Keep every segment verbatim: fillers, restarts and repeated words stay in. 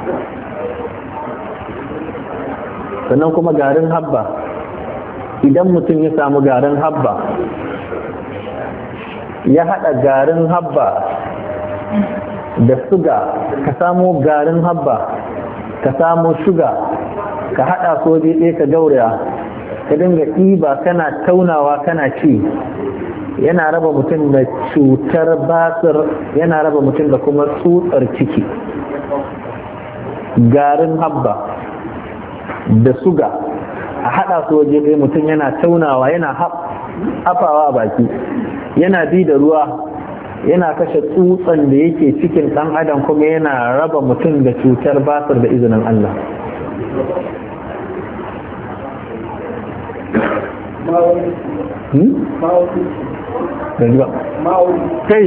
sannan kuma garin habba, idan mutum ya samu garin habba ya haɗa garin habba da suga, ka samo garin habba ka samo shuga ka haɗa soje ɗaya ka gauraya ka dinga ɗiba kana taunawa kana ci, yana raba mutum da cutar basir, yana raba mutum da kuma tsutsar ciki. Garin habba da suga a haɗa su waje ɗaya mutum yana taunawa yana hafawa a baki, yana bi da ruwa, yana kashe tsutsan da yake cikin ɗan adam, kuma yana raba mutum da cutar basir da izinin Allah. Kai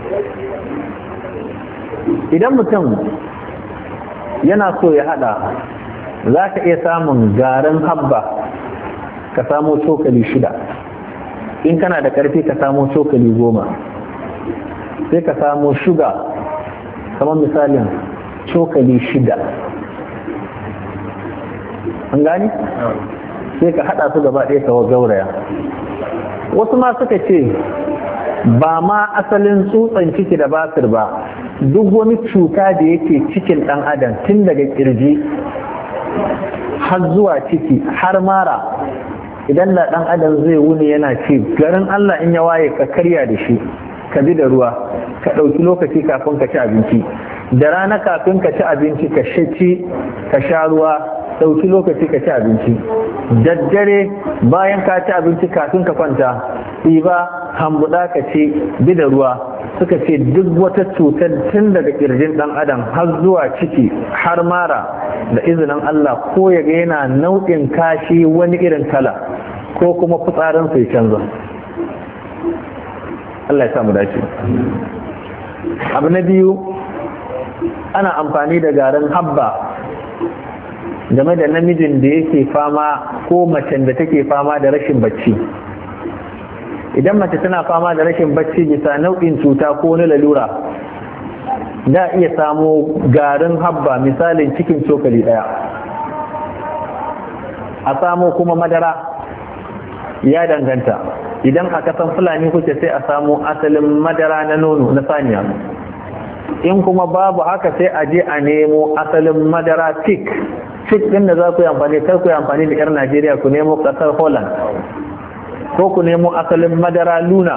idan mutum yana so ya hada, za ka iya samun garin habba ka samo cokali shida, in kana da karfi ka samo cokali goma, sai ka samo shuga kamar misalin cokali shida, an gani? Sai ka hada su gaba ɗaya ka gauraya. Wasu ma suka ce ba ma asalin tsutsan ciki da basir ba, duk wani cuta da yake cikin ɗan adam tun daga kirji har zuwa ciki har mara, idan da ɗan adam zai wuni yana ci, garin Allah in ya waye ka karya da shi, ka bi da ruwa, ka ɗauki lokaci kafin ka ci abinci, da rana kafin ka ci abinci ka ci ka sha ruwa, ɗauki lokaci ka ci abinci, daddare bayan ka ci abinci kafin ka kwanta ɗiba hambuɗa ka ci, bi da ruwa. Suka ce duk wata cutar tun daga ƙirjin ɗan adam har zuwa ciki har mara, da izinin Allah ko ya ga yana nau'in kashi wani irin kala ko kuma fitsarinsa ya canza. Allah ya samu dace. Abu na biyu, ana amfani da garin habba game da namijin da yake fama ko macen da take fama da rashin bacci. Idan mace tana fama da rashin bacci bisa nau'in cuta ko na lalura, za iya samo garin habba misalin cikin cokali ɗaya, a samo kuma madara, ya danganta. Idan a kasan fulani kuke sai a samo asalin madara na nono na saniya, in kuma babu haka sai a je a nemo asalin madara tik tik din da za ku yi amfani, kar ku yi amfani da yar Najeriya, ku nemo kasar Holland ko ku nemo asalin madara luna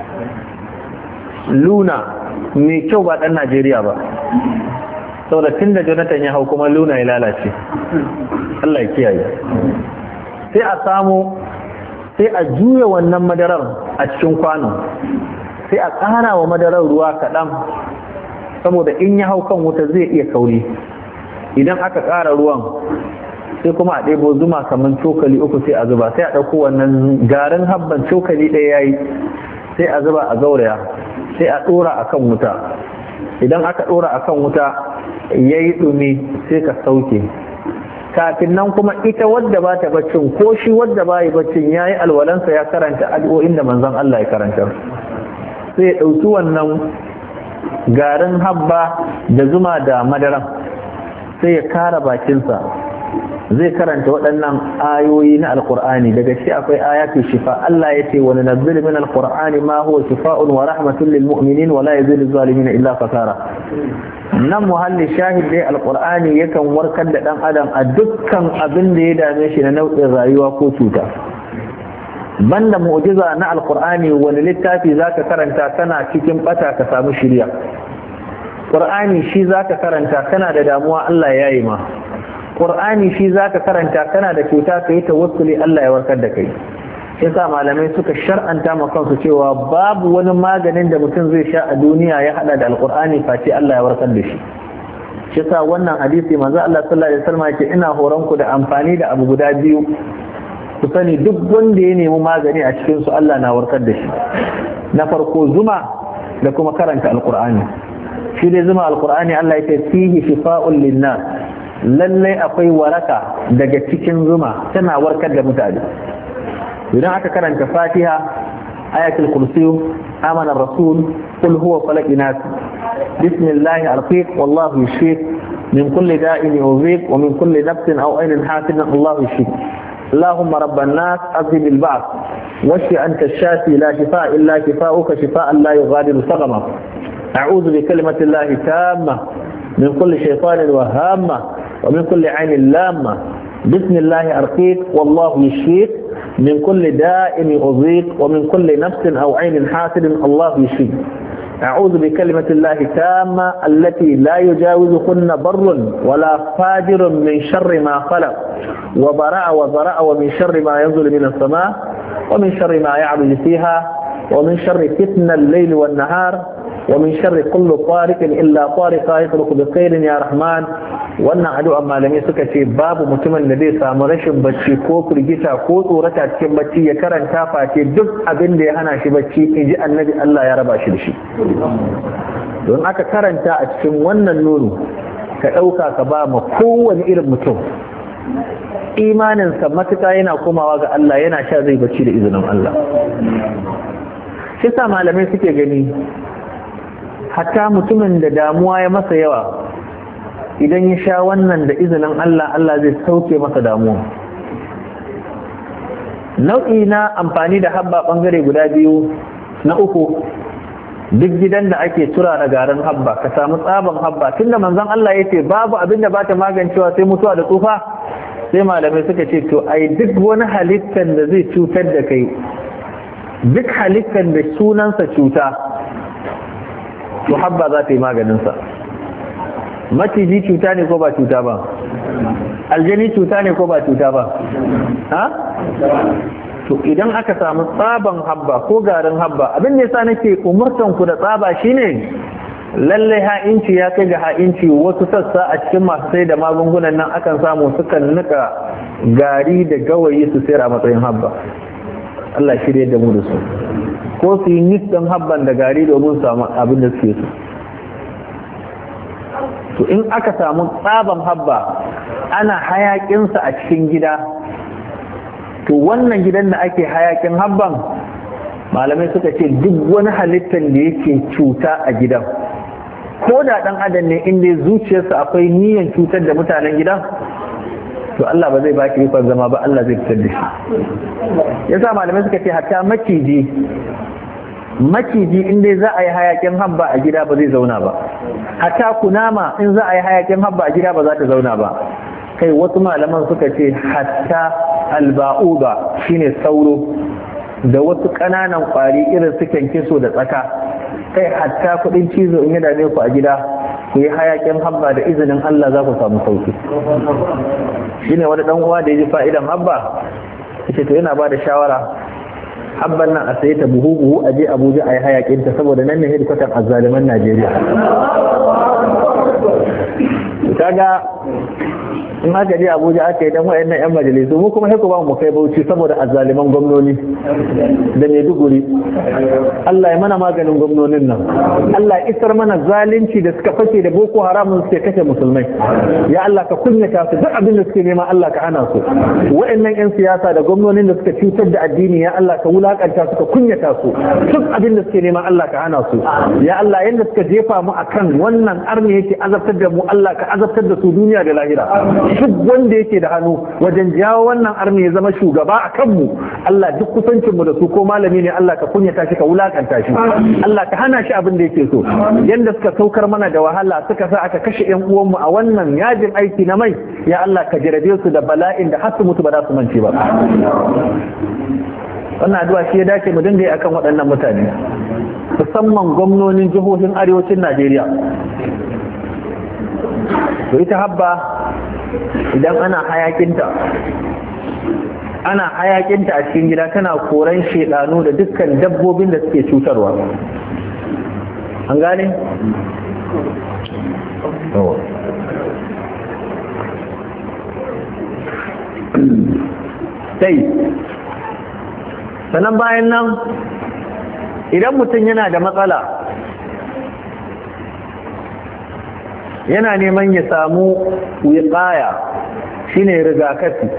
luna mai kyau, ba dan Najeriya ba, saboda tun da Jonathan ya hau kuma luna ya lalace, Allah ya kiyaye. Sai a samu, sai a juya wannan madarar a cikin kwano, sai a ƙara wa madarar ruwa kaɗan, saboda in ya hau kan wuta zai iya kauri. Idan aka ƙara ruwan sai kuma a ɗebo zuma kamar cokali uku sai a zuba, sai a ɗauko wannan garin habban cokali ɗaya yayi, sai a zuba a gauraya, sai a ɗora a kan wuta. Idan aka ɗora a kan wuta ya yi ɗumi sai ka sauke. Kafin nan kuma ita wadda ba ta baccin ko shi wadda ba yi baccin ya yi alwalansa ya karanta addu'o'in da manzon Allah ya karanta, sai ya ɗauki wannan garin habba da zuma da madaran, sai ya kara bakinsa, zai karanta waɗannan ayoyi na alkur'ani. Daga shi akwai ayatu shifa. Allah ya ce wani nazzil min alkur'ani ma huwa shifa'un wa rahmatun lil mu'minin wa la yazidu zalimin illa fasara. Nan muhalli shahid dai alkur'ani yakan warkar da ɗan adam a dukkan abin da ya dame shi na nau'in rayuwa ko cuta. Banda mu'jiza na alkur'ani, wani littafi zaka karanta kana cikin bata ka samu shiriya? Qur'ani shi zaka karanta kana da damuwa Allah ya yi ma. Qur'ani shi zaka karanta kana da cuta kai tawassuli Allah ya warkar da kai. Yasa malamai suka shar'anta ma kansu cewa babu wani maganin da mutum zai sha a duniya ya hada da alqur'ani face Allah ya warkar da shi. Yasa wannan hadisi manzo Allah sallallahu alaihi wasallam yake ina horon ku da amfani da abu guda biyu. Ku sani duk wanda ya nemi magani a cikin su Allah na warkar da shi. Na farko zuma da kuma karanta alqur'ani. Shi dai zuma alqur'ani Allah yake fihi shifa'un linnas. Lallai akwai waraka daga cikin zuma, tana warkar da mutane. Idan aka karanta Fatiha, ayatul kursi, amana rasul, qul huwa falaq nas, bismillah arqiq wallahu yushfik, من كل داء يؤذيك ومن كل نفس أو عين حاسد الله يشفيك اللهم رب الناس أذهب البعث واشف أنت الشافي لا شفاء إلا شفاؤك شفاء لا يغادر سقما أعوذ بكلمة الله تامة من كل شيطان وهامة ومن كل عين لامة بسم الله أرقيك والله يشفيك من كل داء يؤذيك ومن كل نفس أو عين حاسد الله يشفيك أعوذ بكلمة الله تامة التي لا يجاوزكن بر ولا فاجر من شر ما خلق وبرأ وذرأ ومن شر ما ينزل من السماء ومن شر ما يعرج فيها ومن شر فتن الليل والنهار ومن شر كل طارق إلا طارق يطرق بخير يا رحمن. wannan addu'a malamai suka ce babu mutumin da zai samu rashin bacci ko firgita ko tsorata cikin bacci ya karanta face duk abin da ya hana shi bacci in ji annabi Allah ya raba shi da shi. Don aka karanta a cikin wannan nono ka ɗauka ka ba ma kowane irin mutum imaninsa matuƙa yana komawa ga Allah yana sha zai bacci da izinin Allah. Shi sa malamai suke gani hatta mutumin da damuwa ya masa yawa idan ya sha wannan da izinin Allah Allah zai sauke masa damuwa. Nau'i na amfani da habba bangare guda biyu. Na uku, duk gidan da ake tura da garin habba ka samu tsaban habba tunda manzon Allah ya ce babu abin da bata magancewa sai mutuwa da tsufa, sai malamai suka ce to ai duk wani halittar da zai cutar da kai, duk halittar da sunansa cuta to habba za ta yi maganinsa. Maciji cuta ne ko ba cuta ba? Aljani cuta ne ko ba cuta ba? Ha? To idan aka samu tsaban habba ko garin habba, abin da yasa nake umurtan ku da tsaba shine lallai ha'inci ya kai ga ha'inci. Wasu sassa a cikin masu sai da magungunan nan akan samu sukan nika gari da gawayi su sayar a matsayin habba. Allah shirye da mu da su. Ko su yi nistan habban da gari domin samu abin da suke so. To in aka samu tsaban habba ana hayakinsa a cikin gida, to wannan gidan da ake hayakin habban malamai suka ce duk wani halittar da yake cuta a gidan, ko da dan adam ne inda zuciyarsa akwai niyyar cutar da mutanen gidan, to Allah ba zai ba ki ikon zama ba, Allah zai fitar da shi. Yasa malamai suka ce hatta maciji maciji in dai za a yi hayakin habba a gida ba zai zauna ba, hatta kunama in za a yi hayakin habba a gida ba za ta zauna ba. Kai wasu malaman suka ce hatta alba'uba shine sauro da wasu ƙananan ƙwari irin su kyankyaso da tsaka, kai hatta kuɗin cizo in ya dame ku a gida ku yi hayakin habba da izinin Allah za ku samu sauki. Shine wani ɗan uwa da ya ji fa'idan habba yace to yana ba da shawara habban nan a saye ta buhu buhu a je Abuja a yi hayakin ta, saboda nan ne hedkwatan azzaliman Najeriya. Kaga in haka je Abuja aka yi dan wayannan yan majalisu, mu kuma sai ku ba mu kai Bauchi saboda azzaliman gwamnoni da Maiduguri. Allah ya mana maganin gwamnonin nan. Allah ya isar mana zalunci da suka fake da Boko Haram suke kashe musulmai. Ya Allah ka kunyata su, duk abin da suke nema Allah ka hana su. Wayannan yan siyasa da gwamnonin da suka cutar da addini ya Allah ka wulakanta su, ka kunyata su. Duk abin da suke nema Allah ka hana su. Ya Allah yanda suka jefa mu akan wannan arni yake azabtar da mu, Allah ka azabtar da su duniya da lahira. Duk wanda yake da hannu wajen jawo wannan arni ya zama shugaba a kanmu, Allah duk kusancinmu da su ko malami ne Allah ka kunyata shi, ka wulakanta shi. Allah ka hana shi abin da yake so. Yanda suka saukar mana da wahala suka sa aka kashe yan uwanmu a wannan yajin aiki na mai, ya Allah ka jarabe su da bala'in da har su mutu ba za su mance ba. Wannan addu'a shi ya dace mu dinga yi akan waɗannan mutane, musamman gwamnonin jihohin arewacin Najeriya. To ita habba idan ana hayakinta ana hayakinta a cikin gida tana koran shedanu da dukkan dabbobin da suke cutarwa. An gane? Sai sannan bayan nan idan mutum yana da matsala, yana neman ya samu wiqaya shine rigakafi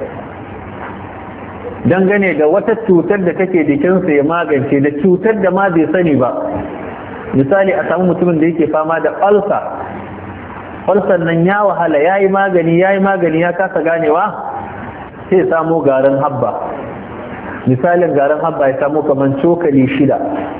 dangane da wata cutar da take jikinsa ya magance, da cutar da ma bai sani ba. Misali a samu mutumin da yake fama da ulcer ulcer nan ya wahala yayi magani yayi magani ya kasa ganewa, sai samu garin habba. Misalin garin habba ya samu kaman cokali shida.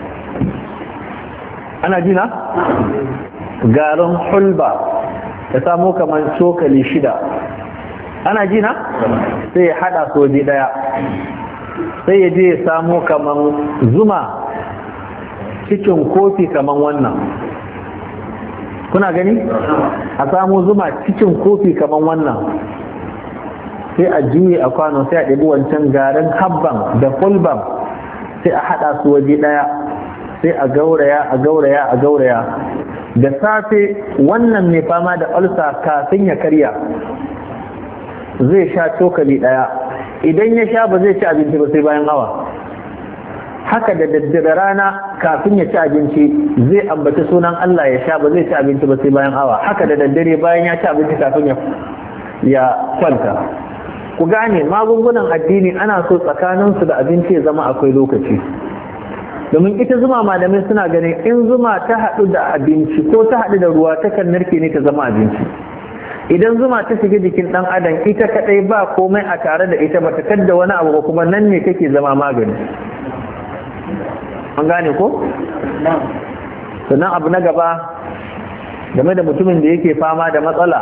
Ana jina? Garin hulba ya samu kaman cokali shida. Ana jina? Sai ya hada soji daya. Sai ya je ya samu kaman zuma cikin kofi kaman wannan. Kuna gani? A samu zuma cikin kofi kaman wannan. Sai a juye a kwano, sai a ɗabi wancan garin habban da hulban, sai a haɗa su waje ɗaya, sai a gauraya a gauraya a gauraya. Da safe wannan mai fama da ulsa kafin ya karya zai sha cokali ɗaya. Idan ya sha ba zai ci abinci ba sai bayan awa. Haka da daddare rana kafin ya ci abinci zai ambaci sunan Allah ya sha, ba zai ci abinci ba sai bayan awa. Haka da daddare bayan ya ci abinci kafin ya kwanta. Ku gane magungunan addini ana so tsakaninsu da abinci ya zama akwai lokaci. Domin ita zuma malamai suna ganin in zuma ta haɗu da abinci ko ta haɗu da ruwa ta kan narke ne ta zama abinci. Idan zuma ta shiga jikin ɗan adam ita kaɗai ba komai a tare da ita ba ta kadda wani abu ba, kuma nan ne kake zama magani. An gane ko? Sannan abu na gaba game da mutumin da yake fama da matsala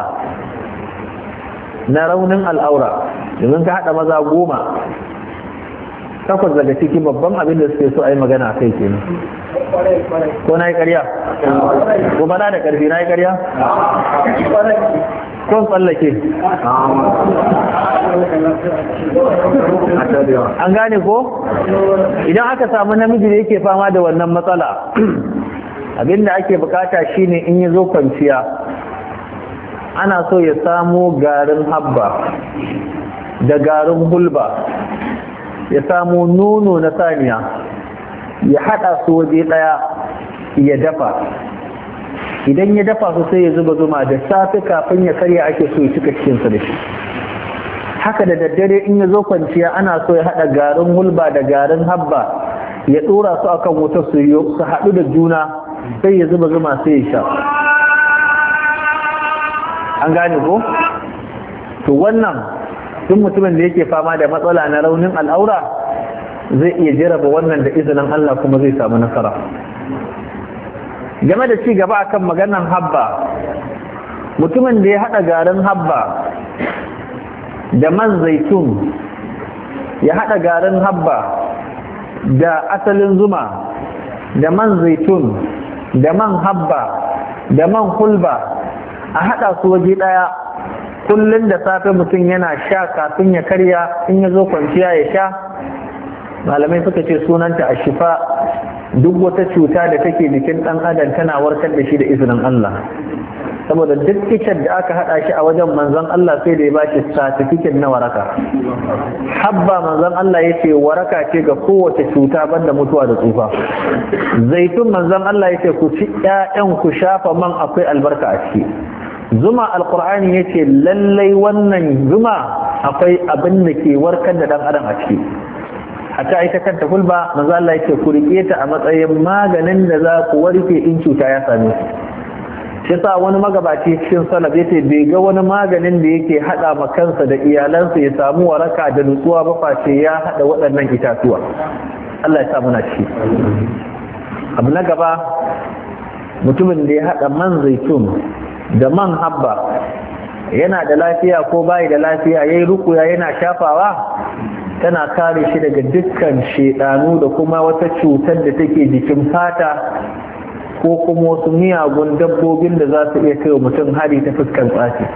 na raunin al'aura, domin ka haɗa maza goma, takwas daga ciki babban abin da suke so a yi magana a kai kenan. Ko na yi ƙarya? Ko bada da ƙarfi na yi ƙarya? Ko tsallake? An gane ko? Idan aka samu namiji da yake fama da wannan matsala, abin da ake bukata shine in ya zo kwanciya, ana so ya samu garin habba da garin hulba, ya samu nono na saniya, ya hada su waje daya ya dafa. Idan ya dafa su sai ya zuba zuma, da safe kafin ya karya ake so ya cika cikinsa da shi. Haka da daddare in ya zo kwanciya ana so ya hada garin hulba da garin habba, ya dora su akan wuta su su haɗu da juna, sai ya zuba zuma sai ya sha. An gane ko? To wannan duk mutumin da yake fama da matsala na raunin al'aura zai iya jaraba wannan da izinin Allah kuma zai samu nasara. Game da ci gaba akan maganan habba, mutumin da ya haɗa garin habba da man zaitun, ya haɗa garin habba da asalin zuma da man zaitun da man habba da man hulba, a haɗa su waje ɗaya, kullum da safe mutum yana sha kafin ya karya, in ya zo kwanciya ya sha. Malamai suka ce sunanta a shifa. Duk wata cuta da take jikin ɗan adam tana warkar da shi da izinin Allah, saboda duk kicin da aka haɗa shi a wajen manzon Allah sai da ya bashi certificate na waraka. Habba manzon Allah ya ce waraka ce ga kowace cuta banda mutuwa da tsufa. Zaitun manzon Allah ya ce ku ci ƴaƴan ku shafa man akwai albarka a ciki. Zuma alqur'ani ya ce lallai wannan zuma akwai abin da ke warkar da ɗan adam a ciki. Hatta ita kanta hulba manzo Allah yake ku rike ta a matsayin maganin da za ku warke in cuta ya same ku. Shi yasa wani magabaci cikin salaf yace bai ga wani maganin da yake hada ma kansa da iyalansa ya samu waraka da nutsuwa ba face ya hada waɗannan itatuwa. Allah ya sa muna ci. Abu na gaba, mutumin da ya hada man zaitun da man habba, yana da lafiya ko bai da lafiya, yayi rukuya yana shafawa, tana kare shi daga dukkan shedanu da kuma wata cutar da take jikin fata ko kuma wasu miyagun dabbobin da za su iya kai wa mutum hari ta fuskan tsafi.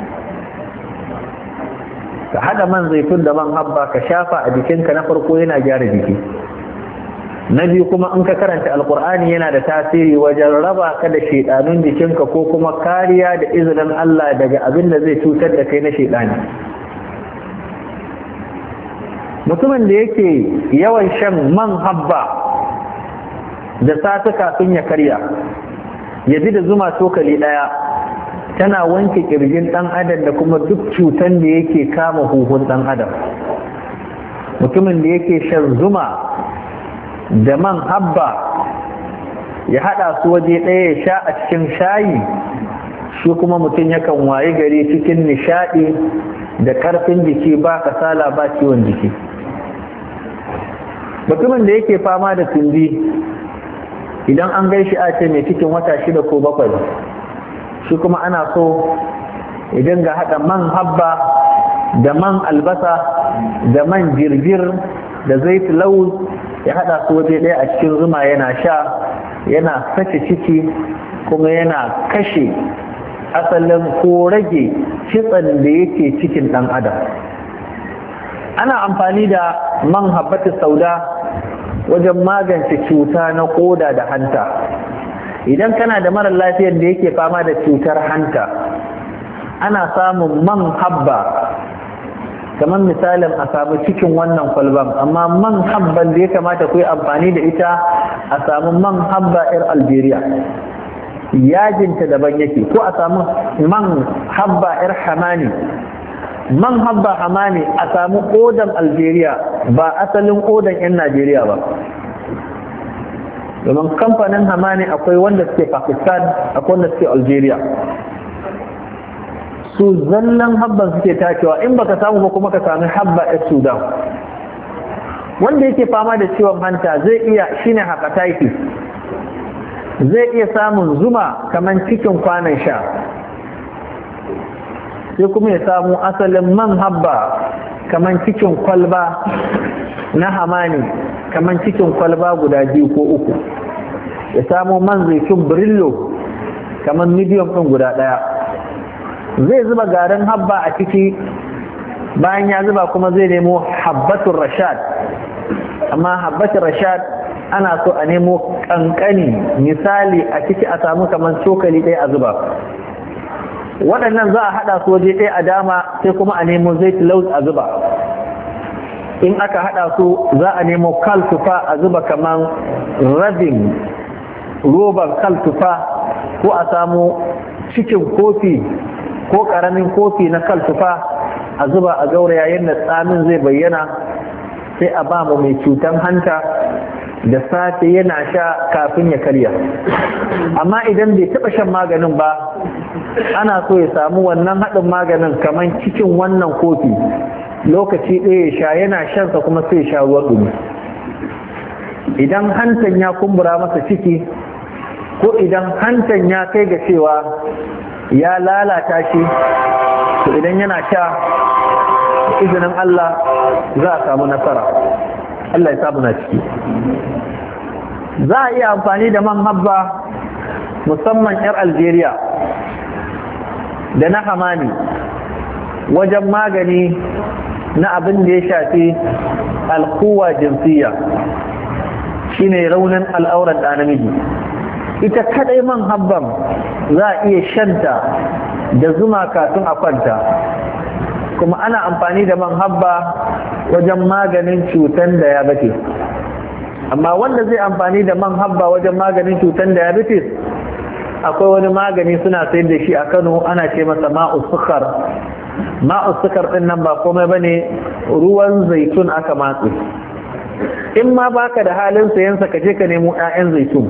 Ka hada man zaitun da man habba ka shafa a jikinka, na farko yana gyara jiki. Na biyu kuma in ka karanta alkur'ani yana da tasiri wajen raba ka da shedanun jikinka ko kuma kariya da izinin Allah daga abin da zai cutar da kai na shedani. Mutumin da yake yawan shan man habba da safe kafin ya karya, ya ji da zuma cokali ɗaya, tana wanke kirjin ɗan adam da kuma duk cutan da yake kama huhun ɗan adam. Mutumin da yake shan zuma da man habba ya haɗa su waje ɗaya ya sha a cikin shayi, shi kuma mutum yakan wayi gari cikin nishaɗi da ƙarfin jiki ba kasala ba ciwon jiki. Mutumin da yake fama da tumbi idan an gaishi a ce mai cikin wata shida ko bakwai, shi kuma ana so idan ga haɗa man habba da man albasa da man jirgir da zait lauz ya haɗa su waje ɗaya a cikin zuma yana sha, yana sace ciki kuma yana kashe asalin ko rage kitsan da yake cikin ɗan adam. Ana amfani da man habbatu sauda wajen magance cuta na koda da hanta. Idan kana da mara lafiyar da yake fama da cutar hanta, ana samun man habba kamar misalin a samu cikin wannan kwalban, amma man habban da ya kamata ku yi amfani da ita a samu man habba 'yar Algeria, yajinta daban yake, ko a samu man habba 'yar Hamani. Man habba Hamani a samu kodan Algeria ba asalin kodan 'yan Najeriya ba, domin kamfanin Hamani akwai wanda suke Pakistan, akwai wanda suke Algeria. Su zallan habban suke tacewa, in baka samu ba kuma ka sami habba 'yar Sudan. Wanda yake fama da ciwon hanta zai iya, shine hepatitis, zai iya samun zuma kamar cikin kwanan sha, sai kuma ya samu asalin man habba kamar cikin kwalba na Hamani, kamar cikin kwalba guda biyu ko uku, ya samu man zaitun Brillo kamar medium ɗin guda ɗaya. Zai zuba garin habba a ciki, bayan ya zuba kuma zai nemo habbatun rashad, amma habbatun rashad ana so a nemo kankani, misali a ciki a samu kamar cokali ɗaya a zuba. Waɗannan za a haɗa su waje ɗaya a dama, sai kuma a nemo zait lauz a zuba. In aka haɗa su za a nemo kaltufa a zuba kamar rabin roban kaltufa, ko a samu cikin kofi ko ƙaramin kofi na kaltufa a zuba a gauraya yadda tsamin zai bayyana, sai a ba mu mai cutan hanta da safe yana sha kafin ya karya. Amma idan bai taɓa shan maganin ba, ana so ya samu wannan haɗin maganin kamar cikin wannan kofi, lokaci ɗaya ya sha, yana shansa kuma sai ya sha ruwan ɗumi. Idan hantan ya kumbura masa ciki, ko idan hantan ya kai ga cewa ya lalata shi, to idan yana sha izinin Allah za a samu nasara. Allah ya samu na ciki. Za a iya amfani da man habba musamman 'yar Algeria da na Hamani wajen magani na abin da ya shafi alkuwa jinsiya, shine raunin al'aurar da namiji. Ita kadai man habban za a iya shanta da zuma kafin a kwanta, kuma ana amfani da man habba wajen maganin cutan diabetes. Amma wanda zai amfani da man habba wajen maganin cutan diabetes, akwai wani magani suna sayar da shi a Kano, ana ce masa ma'u sukar. Ma'u sukar din nan ba komai bane, ruwan zaitun aka matse. In ma baka da halin sayansa, ka je ka nemo 'ya'yan zaitun.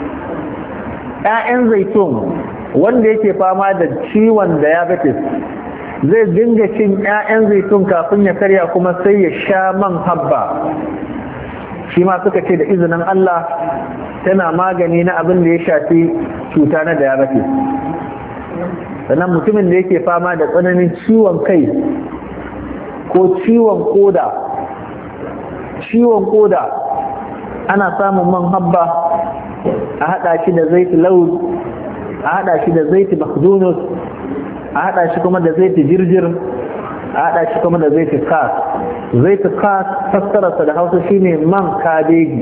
'Ya'yan zaitun wanda yake fama da ciwon diabetes zai dinga cin 'ya'yan zaitun kafin ya karya, kuma sai ya sha man habba. Shi ma suka ce da izinin Allah tana magani na abin da ya shafi cuta na diabetes. Sannan mutumin da yake fama da tsananin ciwon kai ko ciwon koda, ciwon koda ana samun man habba a haɗa shi da zait lauz, a haɗa shi da zait makhdunus, a haɗa shi kuma da zait jirjir, a haɗa shi kuma da zait kas. Zait kas fassararsa da Hausa shine man kabeji.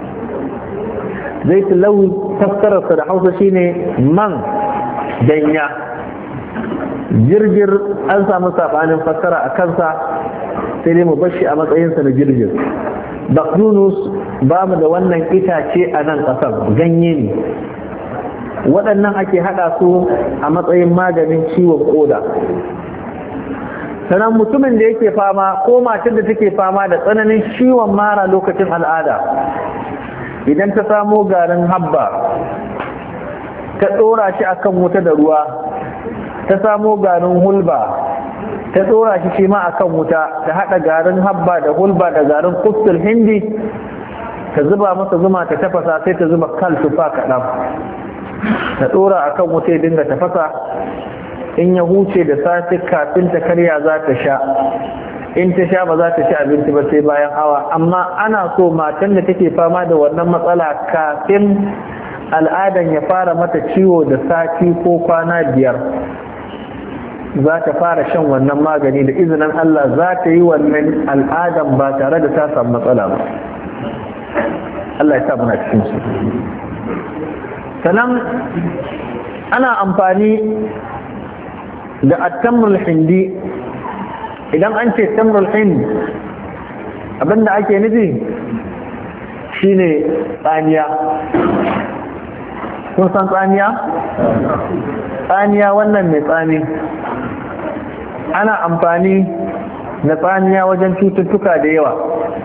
Zait lauz fassararsa da Hausa shine man danya. Jirjir an samu sabanin fassara a kansa, sai dai mu bashi a matsayinsa na jirjir. Bakdunus ba mu da wannan itace a nan ƙasar, ganye ne. Waɗannan ake haɗa su a matsayin maganin ciwon ƙoda. Sannan mutumin da yake fama, ko matar da take fama da tsananin ciwon mara lokacin al'ada, idan ta samo garin habba ta ɗora shi akan wuta da ruwa, ta samo garin hulba ta tsora shi shi ma akan wuta, ta haɗa garin habba da hulba da garin kustul hindi, ta zuba masa zuma ta tafasa, sai ta zuba kal tufa kaɗan ta tsora akan wuta ya dinga tafasa. In ya huce da safe kafin ta karya za ta sha, in ta sha ba za ta ci abinci ba sai bayan awa. Amma ana so matan da take fama da wannan matsala kafin al'adan ya fara mata ciwo da sati ko kwana biyar za ta fara shan wannan magani, da izinin Allah za ta yi wannan al'adan ba tare da ta samu matsala ba. Allah ya sa muna cikin su. Sannan ana amfani da at-tamrul hindi. Idan an ce tamrul hindi abinda ake nufi shine tsaniya. Kun san tsaniya? Tsaniya wannan mai tsani ana amfani da tsaniya wajen cututtuka da yawa.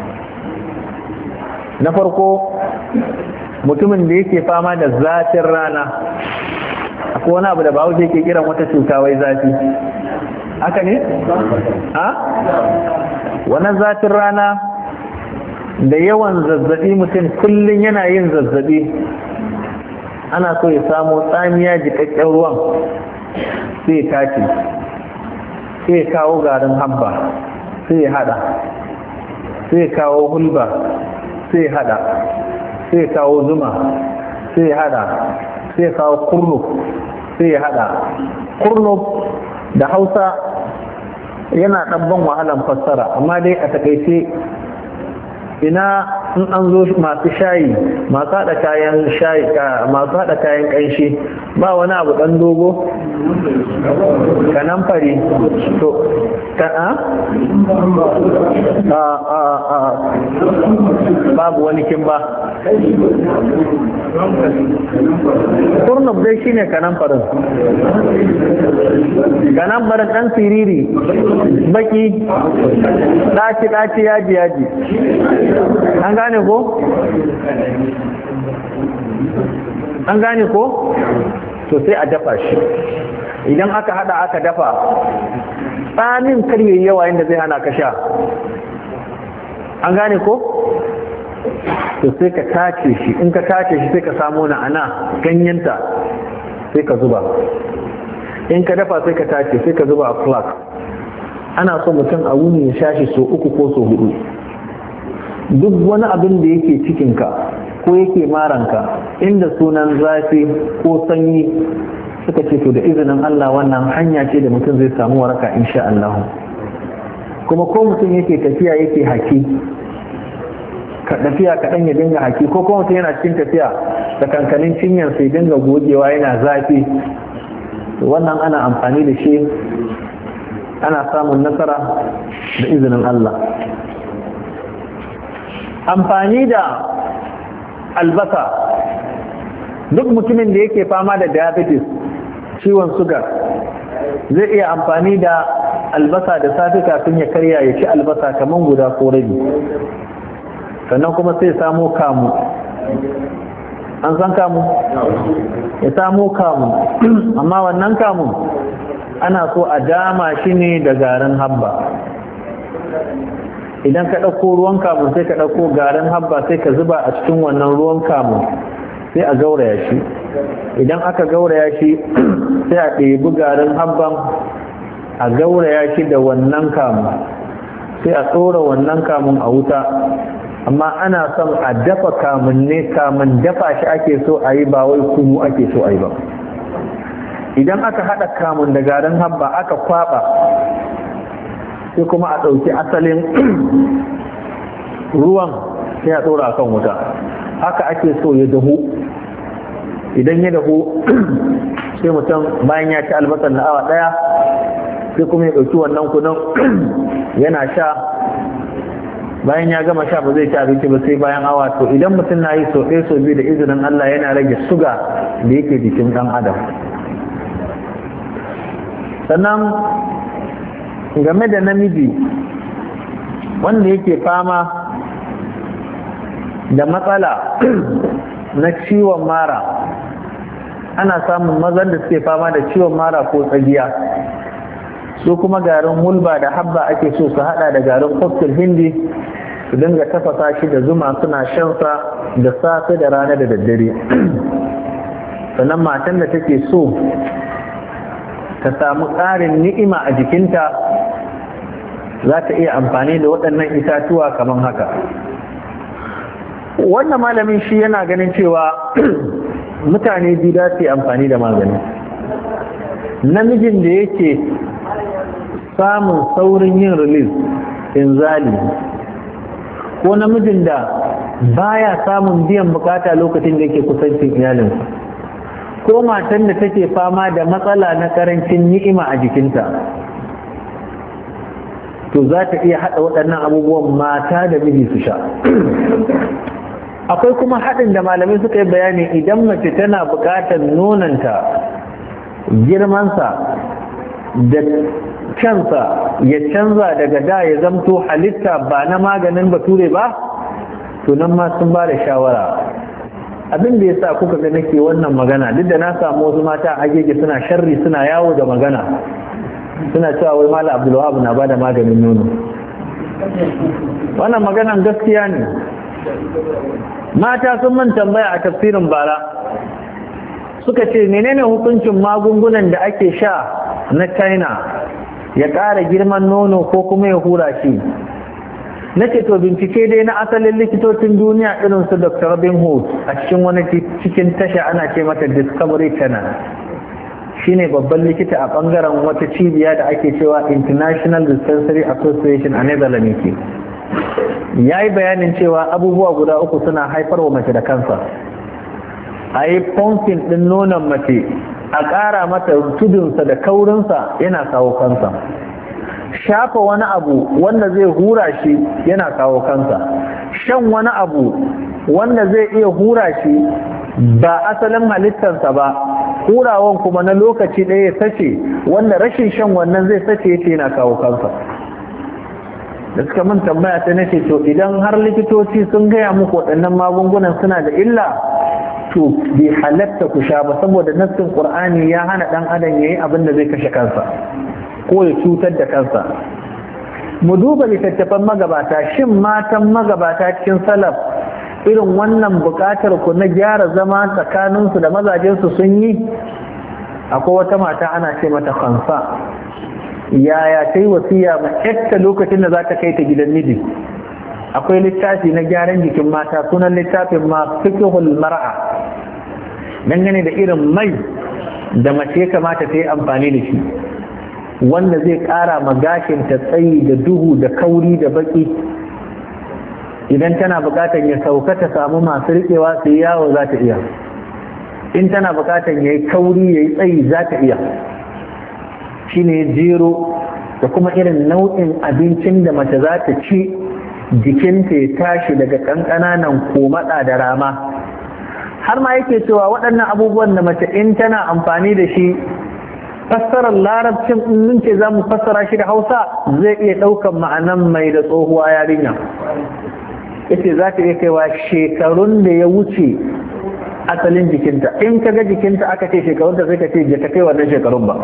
Na farko, mutumin da yake fama da zafin rana, akwai wani abu da bahaushe yake kiran wata cuta wai zafi, haka ne? Ha? Wannan zafin rana da yawan zazzabi, mutum kullum yana yin zazzabi, ana so ya samu tsamiya jikakken ruwan sai ya tace, sai ya kawo garin habba sai ya hada, sai ya kawo hulba sai ya hada, sai ya kawo zuma sai ya hada, sai ya kawo kurnuf sai ya hada. Kurnuf da Hausa yana ɗabban wahalan fassara, amma dai a takaice ina in an zo masu shayi, masu haɗa kayan shayi, masu haɗa kayan ƙanshi, ba wani abu ɗan dogo kanan fari to ka a a a babu wani kin ba. Turnub dai shine kanan farin, kanan farin ɗan siriri baki ɗaci ɗaci yaji yaji, an gane ko? An gane ko? To sai a dafa shi. Idan aka hada aka dafa, tsamin karye yawa yadda zai hana ka sha. An gane ko? To sai ka tace shi, in ka tace shi sai ka samu na'ana ganyenta sai ka zuba. In ka dafa sai ka tace sai ka zuba a flask. Ana so mutum a wuni ya sha shi so uku ko so hudu. Duk wani abin da yake cikinka ko yake maranka inda sunan zafi ko sanyi, suka ce to da izinin Allah wannan hanya ce da mutum zai samu waraka insha Allah. Kuma ko mutum yake tafiya yake haki, ka tafiya kaɗan ya dinga haki, ko kuma mutum yana cikin tafiya da kankanin cinyar sai dinga gogewa yana zafi, wannan ana amfani da shi, ana samun nasara da izinin Allah. Amfani da albasa, duk mutumin da yake fama da diabetes, ciwon suga, zai iya amfani da albasa da safe kafin ya karya ya ci albasa kamar guda ko rabi. Sannan kuma sai samo kamu, an san kamu? Ya samo kamu, amma wannan kamun ana so a dama shi ne da garin habba. Idan ka ɗauko ruwan kamun sai ka ɗauko garin habba sai ka zuba a cikin wannan ruwan kamun sai a gauraya shi. Idan aka gauraya shi sai a ɗebi garin habban a gauraya shi da wannan kamun, sai a tsora wannan kamun a wuta. Amma ana son a dafa kamun ne, kamun dafa shi ake so a yi, ba wai kunu ake so a yi ba. Idan aka haɗa kamun da garin habba aka kwaɓa, sai kuma a ɗauki asalin ruwan sai a ɗora kan wuta. Haka ake so ya dahu. Idan ya dahu sai mutum bayan ya ci albasar na awa ɗaya sai kuma ya ɗauki wannan kunun yana sha. Bayan ya gama sha ba zai ci abinci ba sai bayan awa. To idan mutum na yi so ɗaya so biyu da izinin Allah yana rage suga da yake jikin ɗan adam. Sannan game da namiji wanda yake fama da matsala na ciwon mara, ana samun mazan da suke fama da ciwon mara ko tsagiya, su kuma garin hulba da habba ake so su hada da garin koftul hindi su dinga tafasa shi da zuma suna shansa da safe da rana da daddare. Sannan matan da take so ta samu ƙarin ni'ima a jikinta za ta iya amfani da waɗannan itatuwa kamar haka. Wannan malamin shi yana ganin cewa mutane biyu za su yi amfani da magani. Namijin da yake samun saurin yin release inzali, ko namijin da baya samun biyan bukata lokacin da yake kusancin iyalinsa, ko matan da take fama da matsala na karancin ni'ima a jikinta, to za ta iya haɗa waɗannan abubuwan mata da miji su sha. Akwai kuma haɗin da malamai suka yi bayani idan mace tana buƙatar nonanta girmansa da cansa ya canza daga da ya zamto halitta ba na maganin bature ba, to nan ma sun ba da shawara. Abin da ya sa kuka ga nake wannan magana, duk da na samu wasu mata a agege suna sharri suna yawo da magana, suna cewa wai Malam Abdulwahab na ba da maganin nono. Wannan maganan gaskiya ne. Mata sun man tambaya a tafsirin bara, suka ce menene hukuncin magungunan da ake sha na China ya ƙara girman nono ko kuma ya hura shi. Na ce to bincike dai na asalin likitocin duniya irin su Doctor Robin Hood a cikin wani cikin tasha ana ce mata Discovery Channel, shine babban likita a bangaren wata cibiya da ake cewa International Dispensary Association a Netherlands. Ya yi bayanin cewa abubuwa guda uku suna haifar wa mace da kansa. A yi pumping ɗin nonon mace, a ƙara mata tudunsa da kaurinsa yana kawo kansa. Shafa wani abu wanda zai hura shi yana kawo kansa. Shan wani abu wanda zai iya hura shi ba asalin halittarsa ba, hurawan kuma na lokaci ɗaya ya sace, wanda rashin shan wannan zai sace yake yana kawo kansa. Da suka min tambaya ta nace to idan har likitoci sun gaya muku waɗannan magungunan suna da illa, to bai halatta ku sha ba, saboda nassin Qur'ani ya hana dan adam yayi abin da zai kashe kansa ko ya cutar da kansa. Mu duba littattafan magabata, shin matan magabata cikin salaf irin wannan buƙatar ku na gyara zama tsakaninsu da mazajensu sun yi? Akwai wata mata ana ce mata Khansa, yaya ta yi wasiya ma ƴarta lokacin da za ta kai ta gidan miji. Akwai littafi na gyaran jikin mata, sunan littafin ma fiqhul mar'a, dangane da irin mai da mace kamata ta yi amfani da shi, wanda zai ƙara ma gashin ta tsayi da duhu da kauri da baki. Idan tana buƙatar ya sauka ta samu masu riƙewa su yi yawo za ta iya, in tana buƙatar ya yi kauri ya yi tsayi za ta iya. Shi ne jero da kuma irin nau'in abincin da mace za ta ci jikinta ya tashi daga ƙanƙananan komaɗa da rama. Har ma yake cewa waɗannan abubuwan da mace in tana amfani da shi, fassarar larabcin in mun ce za mu fassara shi da Hausa zai iya ɗaukan ma'anan mai da tsohuwa yarinya. Yace za ta iya kaiwa shekarun da ya wuce asalin jikinta. In ka ga jikinta aka ce shekarun da sai ka ce ta kai wannan shekarun ba.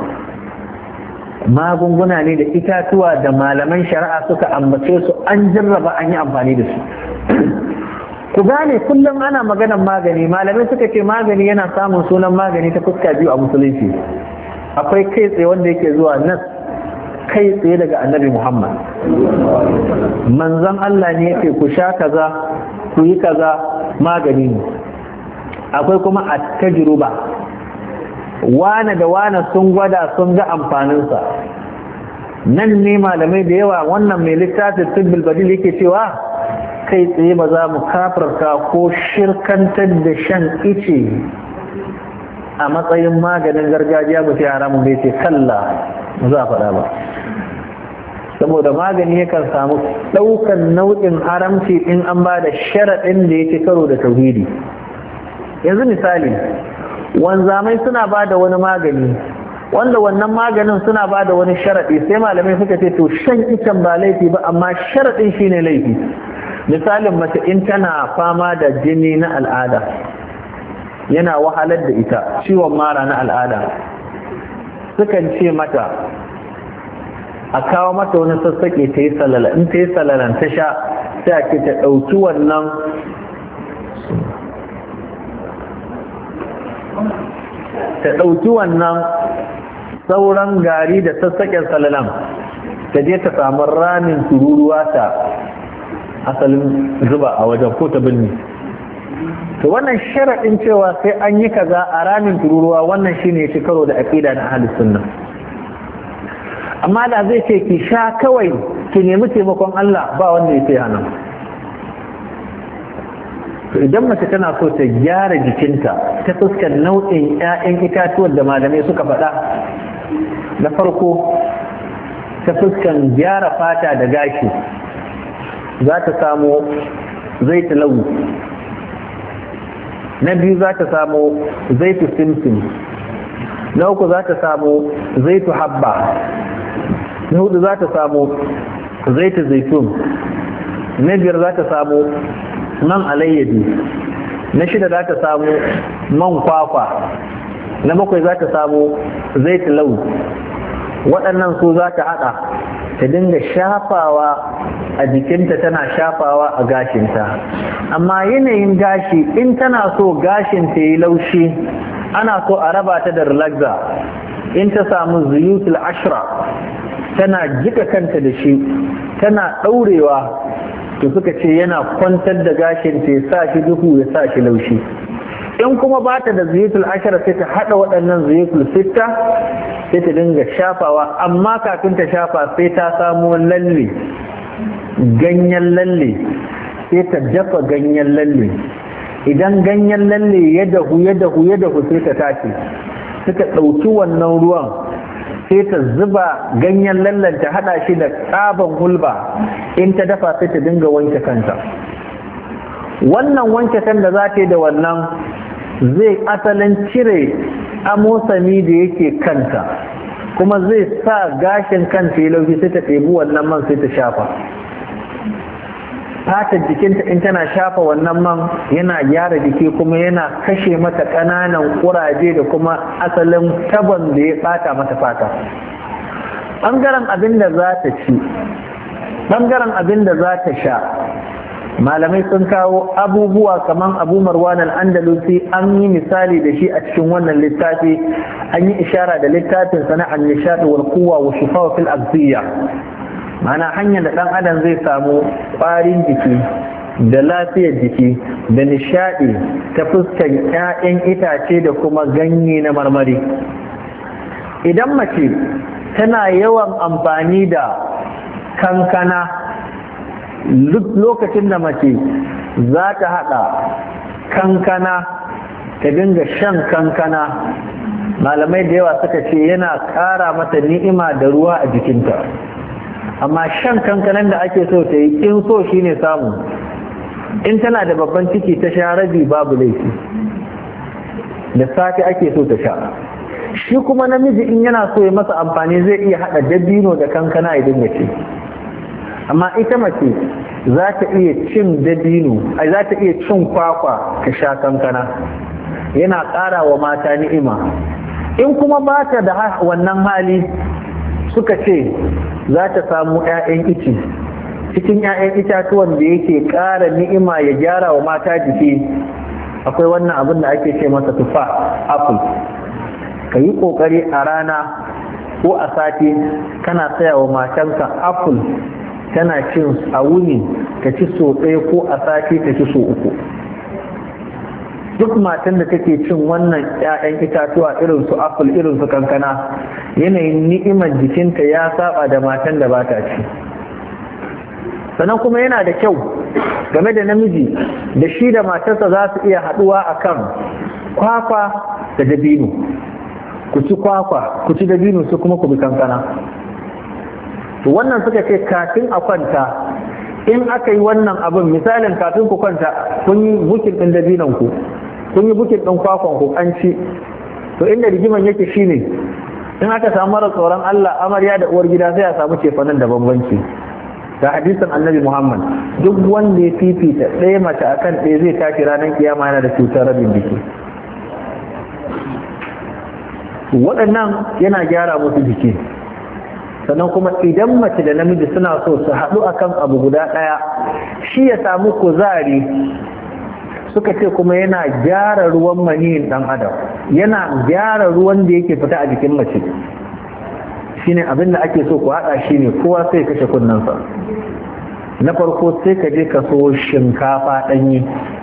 Magunguna ne da itatuwa da malaman shari'a suka ambace su, an jarraba an yi amfani da su. Ku gane kullum ana maganar magani, malamai suka ce magani yana samun sunan magani ta fuska biyu a musulunci. Akwai kai tsaye wanda yake zuwa nas kai tsaye daga annabi Muhammad, manzon Allah ne yake ku sha kaza ku yi kaza magani ne. Akwai kuma at-tajruba, wane da wane sun gwada sun ga amfaninsa. Nan ne malamai da yawa, wannan mai littafin tibbul badil yake cewa kai tsaye ba za mu kafarta ko shirkantar da shan ice a matsayin maganin gargajiya mu ce haramun, bai ce kalla za a faɗa ba, saboda magani yakan samu ɗaukan nau'in haramci in an ba da sharaɗin da yake karo da tauhidi. Yanzu misali, wanzamai suna ba da wani magani wanda wannan maganin suna ba da wani sharaɗi, sai malamai suka ce to shan icen ba laifi ba, amma sharaɗin shine laifi. Misalin mace in tana fama da jini na al'ada, yana wahalar da ita, ciwon mara na al'ada, sukan ce mata a kawo mata wani sassaƙe ta yi salala, in ta yi salalan ta sha sai a ce ta ɗauki wannan ta ɗauki wannan sauran gari da sassaƙen salalan ta je ta samu ramin tururuwa ta asalin zuba a wajen ko ta binne. To wannan sharaɗin cewa sai an yi kaza a ramin tururuwa, wannan shine ya ci karo da aƙida na ahlus sunna. Amma da zai ce ki sha kawai ki nemi taimakon Allah, ba wanda ya ce hana. To idan mace tana so ta gyara jikinta ta fuskar nau'in 'ya'yan itatuwar da malamai suka faɗa, na farko ta fuskan gyara fata da gashi za ta samu zaitu lau, na biyu za ta samu zaitu simsim, na uku za ta samu zaitu habba, na hudu za ta samu zaitu zaitun, na biyar za ta samu man alayyadi, na shida za ta samu man kwakwa, na bakwai za ta samu zaitu lau. Waɗannan su za ta haɗa ta dinga shafawa a jikinta, tana shafawa a gashinta. Amma yanayin gashi, in tana so gashin ta yi laushi, ana so a raba ta da relaxer, in ta samu zuyutul ashra tana jika kanta da shi, tana ɗaurewa, to suka ce yana kwantar da gashin ta ya sa shi duhu, ya sa shi laushi. In kuma ba ta da zuyutul ashra sai ta haɗa waɗannan zuyutul sitta sai ta dinga shafawa, amma kafin ta shafa sai ta samu lalle, ganyen lalle, sai ta dafa ganyen lalle. Idan ganyen lalle ya dahu ya dahu ya dahu sai ta tace, suka ɗauki wannan ruwan sai ta zuba ganyen lallen ta haɗa shi da tsaban hulba, in ta dafa sai ta dinga wanke kanta. Wannan wanke kan da za ta yi da wannan zai asalin cire amosani da yake kanta, kuma zai sa gashin kanta ya lauki, sai ta ɗebi wannan man sai ta shafa. Fatar jikinta in tana shafa wannan man yana gyara jiki, kuma yana kashe mata ƙananan ƙuraje da kuma asalin tabon da ya ɓata mata fata. Ɓangaren abin da za ta ci, ɓangaren abin da za ta sha, malamai sun kawo abubuwa kamar Abu Marwan al-Andalusi, an yi misali da shi a cikin wannan littafi, an yi ishara da littafin sana'ar nishadi wal quwwa wa shifa fil abziya, ma'ana hanyar da dan adam zai samu ƙwarin jiki da lafiyar jiki da nishadi ta fuskar ƴaƴan itace da kuma ganye na marmari. Idan mace tana yawan amfani da kankana, lokacin da mace za ta haɗa kankana ta dinga shan kankana, malamai da yawa suka ce yana ƙara mata ni'ima da ruwa a jikinta. Amma shan kankanan da ake so ta yi, in so shine samu, in tana da babban ciki ta sha rabi babu laifi, da safe ake so ta sha. Shi kuma namiji in yana so ya masa amfani zai iya haɗa dabino da kankana ya dinga ci. Amma ita mace za ta iya cin dabino, ai za ta iya cin kwakwa ta sha kankana, yana ƙara wa mata ni'ima. In kuma ba ta da wannan hali, suka ce za ta samu 'ya'yan ici, cikin 'ya'yan itatuwan da yake ƙara ni'ima ya gyara wa mata jiki, akwai wannan abin da ake ce masa tufa, apple. Ka yi ƙoƙari a rana ko a sati kana saya wa matanka apple, tana cin a wuni ta ci so ɗaya, ko a sati ta ci so uku. Duk matan da take cin wannan 'ya'yan itatuwa irin su apple, irin su kankana, yanayin ni'imar jikinta ya saba da matan da ba ta ci. Sannan kuma yana da kyau game da namiji da shi da matarsa za su iya haɗuwa akan kwakwa da dabino. Ku ci kwakwa, ku ci dabino, su kuma ku bi kankana. To wannan suka ce kafin a kwanta, in aka yi wannan abin, misalin kafin ku kwanta kun yi bukin ɗin dabinon ku, kun yi bukin ɗin kwakwan ku an ci, to inda rigiman yake shine in aka samu mara tsoron Allah, amarya da uwar gida, sai a samu cefanen da bambanci. Da hadisin Annabi Muhammad, duk wanda ya fifita ɗaya mace akan ɗaya zai tashi ranar kiyama yana da cutar rabin jiki. waɗannan yana gyara musu jiki. Sannan kuma idan mace da namiji suna so su haɗu akan abu guda ɗaya, shi ya samu kuzari, suka ce kuma yana gyara ruwan maniyin ɗan adam, yana gyara ruwan da yake fita a jikin mace. Shine abin da ake so ku haɗa shi ne kowa sai kashe kunnensa. Na farko sai ka je ka so shinkafa ɗanye.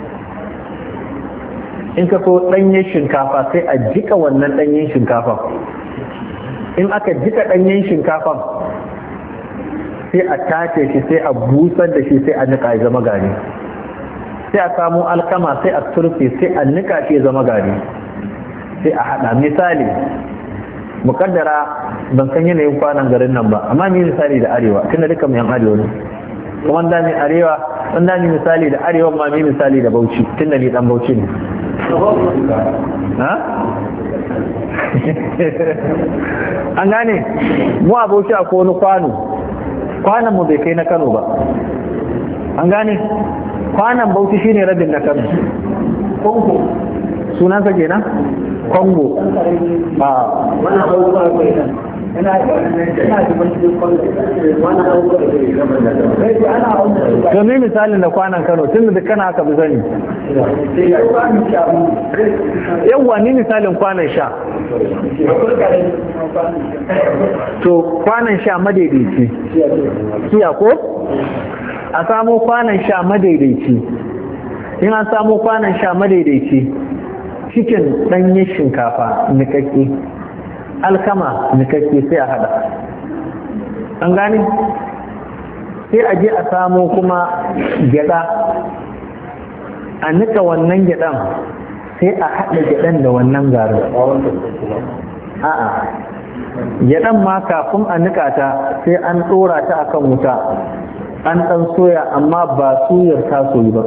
In ka so ɗanyen shinkafa sai a jika wannan ɗanyen shinkafa. In aka jika ɗanyen shinkafan sai a tace shi, sai a busar da shi, sai a nika ya zama gari. Sai a samu alkama sai a turfe, sai a nika shi ya zama gari, sai a haɗa. Misali mukaddara ban san yanayin kwanan garin nan ba, amma ni misali da arewa, tunda duka mu yan arewa ne, kuma da ni arewa, dan da ni misali da arewa, ma ni misali da Bauchi, tunda ni dan Bauchi ne. Ha? An gane mu a Bauchi akwai wani kwano, kwanan mu bai kai na Kano ba. An gane kwanan Bauchi shine rabin na Kano. Kongo sunansa kenan? Kongo. A wannan Hausa akwai nan. Ina ina da wani Kongo. Wannan Hausa akwai. Ana Hausa. To me misalin da kwanan Kano tun da kana haka bi sani. Yawwa ni misalin kwanan sha. To kwanan sha madaidaici. Kiya ko? A samo kwanan sha madaidaici. In an samo kwanan sha madaidaici, cikin ɗanyen shinkafa nikakke, alkama nikakke sai a hada. An gane? Sai a je a samo kuma gyada, a nika wannan gyadan, sai a haɗa gyadan da wannan garin. A'a, gyadan ma kafin a nika ta sai an ɗora ta akan wuta, an ɗan soya amma ba suyar ta soyi ba.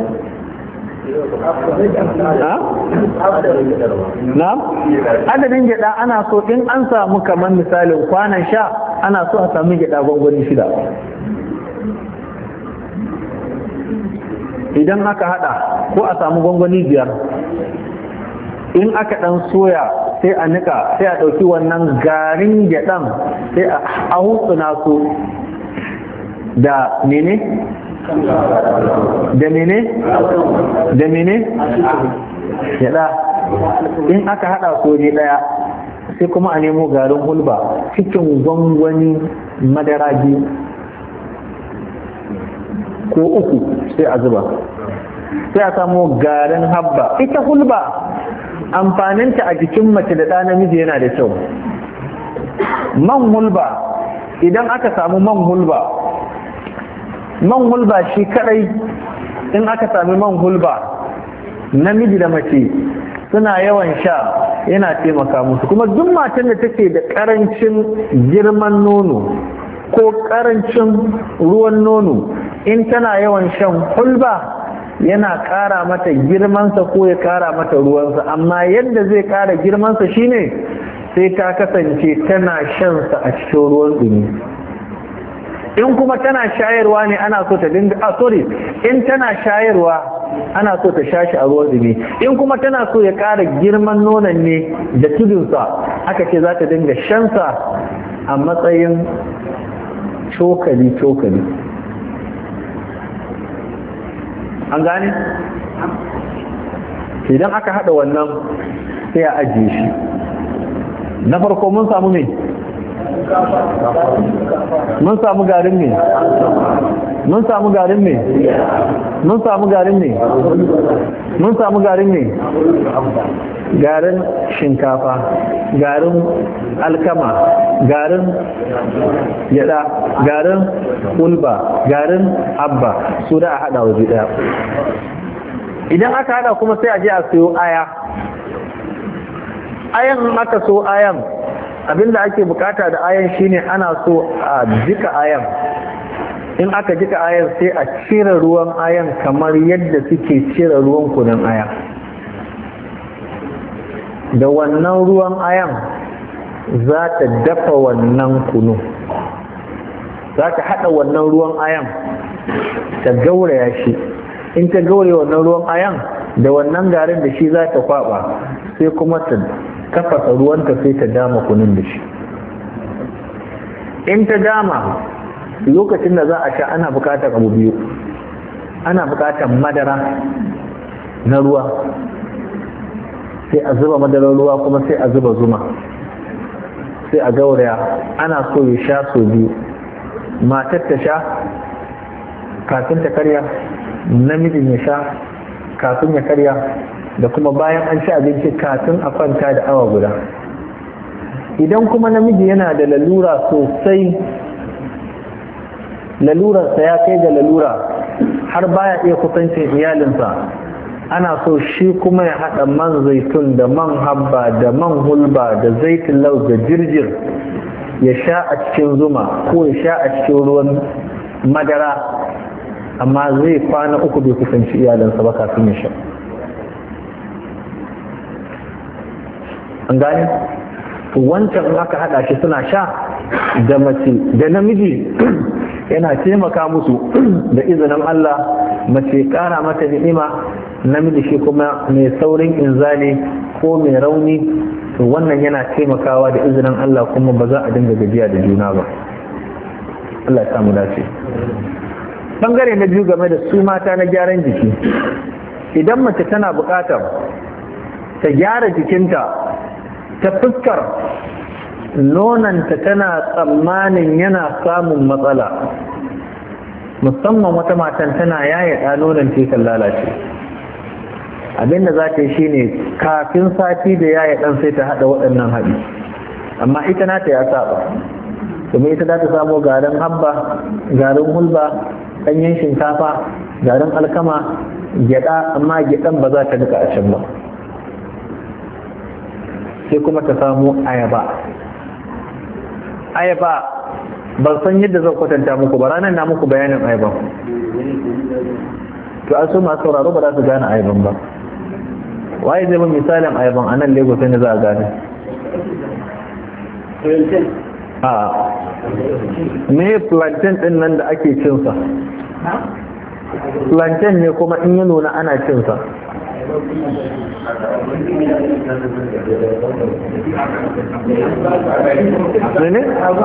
Na? Adadin gyada ana so in an samu kamar misalin kwanan sha, ana so a sami gyada gwangwani shida. Idan aka hada ko a samu gwangwani biyar, in aka dan soya sai a nika, sai a dauki wannan garin gyadan sai a hutsuna su da mene? da mene? da mene? gyada. In aka hada soje daya sai kuma a nemo garin hulba cikin gwangwani madara biyu ko uku sai a zuba, sai a samu garin habba. Ita hulba amfaninta a jikin mace da ɗa namiji yana da kyau. Man hulba, idan aka samu man hulba, man hulba shi kadai, in aka sami man hulba, namiji da mace suna yawan sha, yana taimaka musu. Kuma duk matan da take da karancin girman nono ko karancin ruwan nono, in tana yawan shan hulba yana ƙara mata girmansa ko ya ƙara mata ruwansa. Amma yadda zai ƙara girmansa shine sai ta kasance tana shansa a cikin ruwan dumi. In kuma tana shayarwa ne ana so ta dinga, ah sorry, in tana shayarwa ana so ta sha shi a ruwan dumi. In kuma tana so ya ƙara girman nonon ne da tudunsa, aka ce za ta dinga shansa a matsayin cokali cokali. An gane? Idan aka haɗa wannan sai a ajiye shi. Na farko mun samu me? Mun samu garin me? Mun samu garin me? Mun samu garin me? Mun samu garin me? Garin shinkafa, garin alkama, garin gyada, garin ulba, garin abba, su da a hada waje daya. Idan aka hada kuma sai a je a sayo aya. Ayan aka so ayan, abinda ake bukata da ayan shine ana so a jika ayan. In aka jika ayan sai a cire ruwan ayan kamar yadda suke cire ruwan kunun aya. Da wannan ruwan ayan za ta dafa wannan kunu, za ta haɗa wannan ruwan ayan ta gauraya shi. In ta gauraya wannan ruwan ayan da wannan garin da shi za ta kwaba, sai kuma ta tafasa ruwanta sai ta dama kunun da shi. In ta dama lokacin da za a sha ana bukatar abu biyu, ana bukatar madara na ruwa, sai a zuba madarar ruwa kuma sai a zuba zuma, sai a gauraya. Ana so ya sha so biyu, matar ta sha kafin ta karya, namijin ya sha kafin ya karya, da kuma bayan an ci abinci kafin a kwanta da awa guda. Idan kuma namiji yana da lalura sosai, lalurarsa ya kai ga lalura har baya iya kusancin iyalinsa, ana so shi kuma ya haɗa man zaitun da man habba da man hulba da zaitun lau da jirjir ya sha a cikin zuma ko ya sha a cikin ruwan madara, amma zai kwana uku bai kusanci iyalinsa ba kafin ya sha. An gane? Wancan aka haɗa shi suna sha da mace da namiji yana taimaka musu da izinin Allah. Mace ƙara mata ni'ima, namiji shi kuma mai saurin inzali ko mai rauni, to wannan yana taimakawa da izinin Allah, kuma ba za a dinga gajiya da juna ba. Allah ya samu dace. Bangare na biyu game da su mata na gyaran jiki, idan mace tana buƙatar ta gyara jikinta ta fuskar nonanta tana tsammanin yana samun matsala, musamman wata matan tana yaya ɗa nonon tekan lalace, abinda za ta yi shine kafin sati da yaya ɗan sai ta haɗa waɗannan haɗi. Amma ita nata ya saba, domin ita za ta samo garin habba, garin hulba, ɗanyen shinkafa, garin alkama, gyaɗa, amma gyaɗan ba za ta duka a can ba. Sai kuma ta samu ayaba. Ayaba ban san yadda zan kwatanta muku ba, ranar na muku bayanin ayaban. To an so masu sauraro ba za su gane ayaban ba. Waye zai ba misalin ayaban a nan Lagos ne za a gane? A me plantain din nan da ake cinsa? Plantain ne kuma in ya nuna ana cinsa. ne?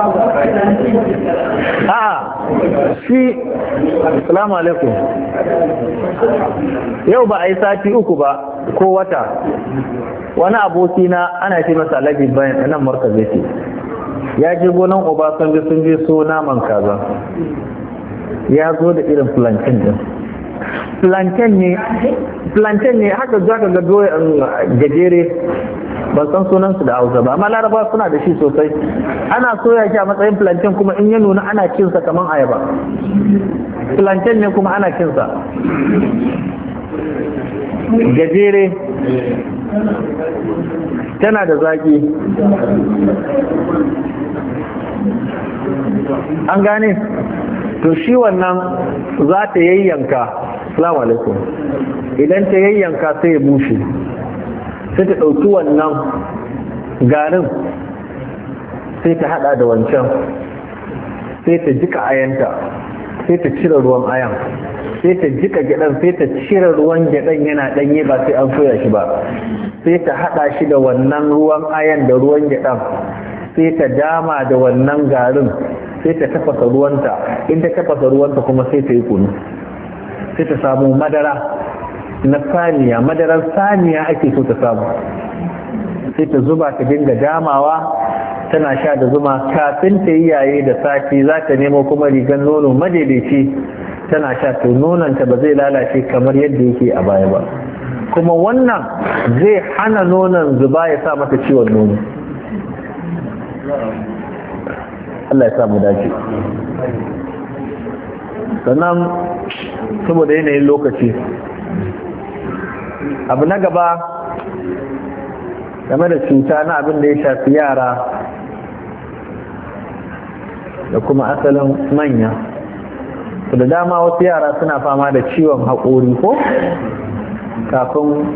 a shi assalamu alaikum, yau ba a yi sati uku ba ko wata, wani aboki na ana ce masa Alhaji bayan nan markazi ce, ya je gonan Obasanjo sun je so naman kaza, ya zo da irin plantain din. Plantain ne plantain ne haka za ka ga gajere, ban san sunansu da Hausa ba, amma Laraba suna da shi sosai. Ana soya shi a matsayin plantain, kuma in ya nuna ana cinsa kaman ayaba. Plantain ne kuma ana cinsa gajere, tana da zaki. An gane? To shi wannan za ta yayyanka, salamu alaikum, idan ta yayyanka sai ya bushe, sai ta ɗauki wannan garin sai ta hada da wancan, sai ta jika ayanta, sai ta cire ruwan ayan, sai ta jika gyaɗan, sai ta cire ruwan gyaɗan yana ɗanye ba sai an soya shi ba, sai ta hada shi da wannan ruwan ayan da ruwan gyaɗan, sai ta dama da wannan garin, sai ta tafasa ruwanta. In ta tafasa ruwanta kuma sai ta yi kunu, sai ta samu madara na saniya, madarar saniya ake so ta samu, sai ta zuba ta dinga damawa tana sha da zuma. Kafin ta yi yaye da sati za ta nemo kuma rigar nono madaidaici tana sha, to nononta ba zai lalace kamar yadda yake a baya ba, kuma wannan zai hana nonon zuba ya sa mata ciwon nono. Allah ya samu dace. Sannan saboda yanayin lokaci, abu na gaba game da cuta na abin da ya shafi yara da kuma asalin manya. Da dama wasu yara suna fama da ciwon haƙori ko kafin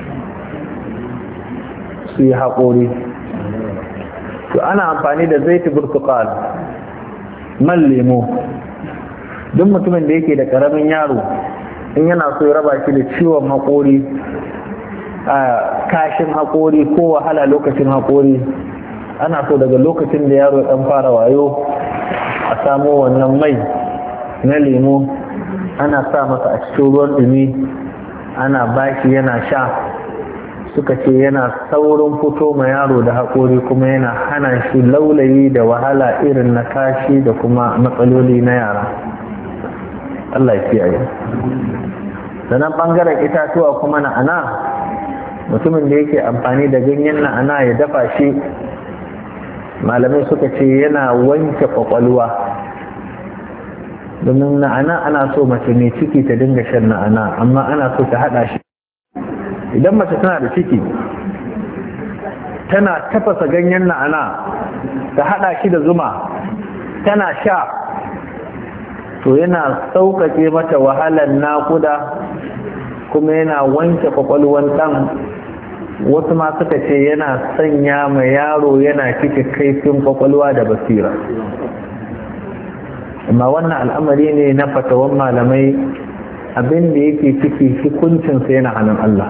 su yi haƙori. To ana amfani da zaiti burtukal, man lemo. Duk mutumin da yake da karamin yaro, in yana so ya raba shi da ciwon haƙori, kashin haƙori ko wahala lokacin haƙori, ana so daga lokacin da yaro ɗan fara wayo a samo wannan mai na lemo ana sa masa a cikin ruwan ɗumi ana bashi yana sha. Suka ce yana saurin fito ma yaro da haƙori kuma yana hana shi laulayi da wahala irin na kashi da kuma matsaloli na yara. Allah ya kiyaye. Sannan ɓangaren itatuwa kuma na'ana, mutumin da yake amfani da ganyen na'ana ya dafa shi, malamai suka ce yana wanke ƙwaƙwalwa. Domin na'ana ana so mace mai ciki ta dinga shan na'ana, amma ana so ta haɗa shi. Idan mace tana da ciki tana tafasa ganyen na'ana ta hada shi da zuma tana sha, to yana sauƙaƙe mata wahalar naƙuda kuma yana wanke kwakwalwan ɗan. Wasu ma suka ce yana sanya ma yaro yana cike kaifin kwakwalwa da basira. Amma wannan al'amari ne na fatawan malamai, abin da yake ciki hukuncinsa yana hannun Allah.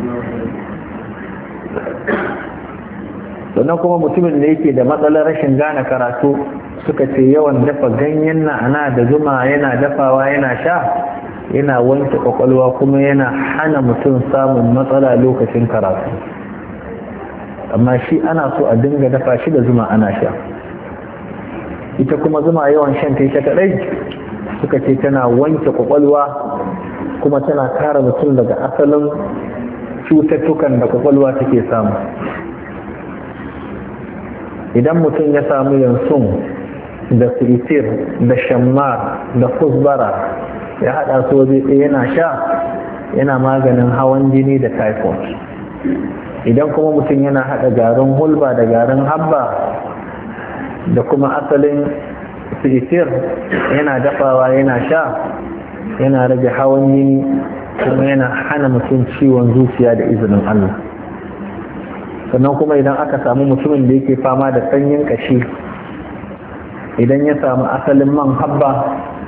Sannan kuma mutumin da yake da matsalar rashin gane karatu, suka ce yawan dafa ganyen na'ana da zuma yana dafawa yana sha yana wanke kwakwalwa kuma yana hana mutum samun matsala lokacin karatu. Amma shi ana so a dinga dafa shi da zuma ana sha. Ita kuma zuma yawan shan ta ita kadai, suka ce tana wanke kwakwalwa kuma tana kare mutum daga asalin cututtukan da kwakwalwa take samu. Idan mutum ya samu yansun da siritir da shammar da kusbara ya hada su waje ɗaya yana sha, yana maganin hawan jini da typhoid. Idan kuma mutum yana hada garin hulba da garin habba da kuma asalin siritir yana dafawa yana sha, yana rage hawan jini kuma yana hana mutum ciwon zuciya da izinin Allah. Sannan kuma idan aka samu mutumin da yake fama da sanyin kashi, idan ya samu asalin man habba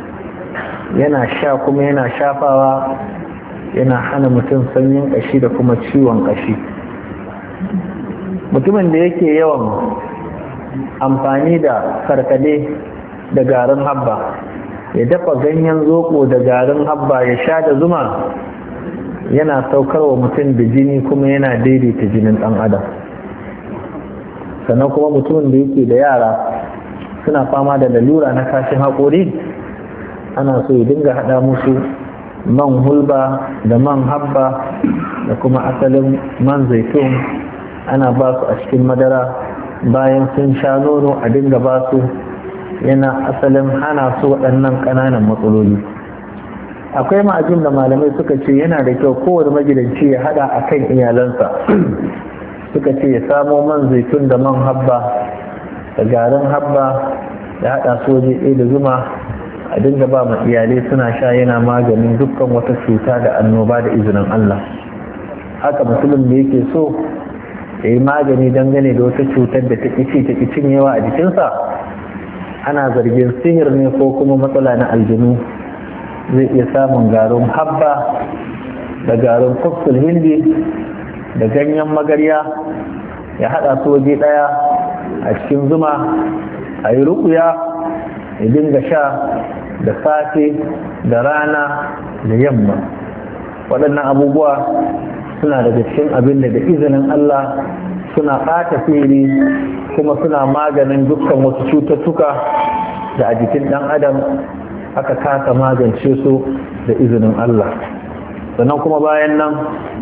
yana sha kuma yana shafawa, yana hana mutum sanyin kashi da kuma ciwon kashi. Mutumin da yake yawan amfani da karkade da garin habba, ya dafa ganyen zoɓo da garin habba ya sha da zuma, yana saukar wa mutum da jini kuma yana daidaita jinin ɗan adam. Sannan kuma mutumin da yake da yara suna fama da lalura na kashin haƙori, ana so ya dinga haɗa musu man hulba da man habba da kuma asalin man zaitun, ana ba su a cikin madara bayan sun sha nono a dinga ba su, yana asalin hana su waɗannan ƙananan matsaloli. Akwai ma'ajin da malamai suka ce yana da kyau kowane magidanci ya hada a kan iyalansa. Suka ce ya samo man zaitun da man habba da garin habba da hada su waje ɗaya da zuma a dinga ba ma iyalai suna sha, yana maganin dukkan wata cuta da annoba da izinin Allah. Haka mutumin da yake so ya yi magani dangane da wata cutar da ta ƙici ta ƙicin yawa a jikinsa, ana zargin sihir ne ko kuma matsala na aljinu, zai iya samun garin habba da garin kufsul hindi da ganyen magarya ya hada su waje daya a cikin zuma, a yi rukuya ya dinga sha da safe da rana da yamma. Waɗannan abubuwa suna daga cikin abin da da izinin Allah suna ɓata fili kuma suna maganin dukkan wasu cututtuka da a jikin ɗan adam aka kasa magance su da izinin Allah. Sannan kuma bayan nan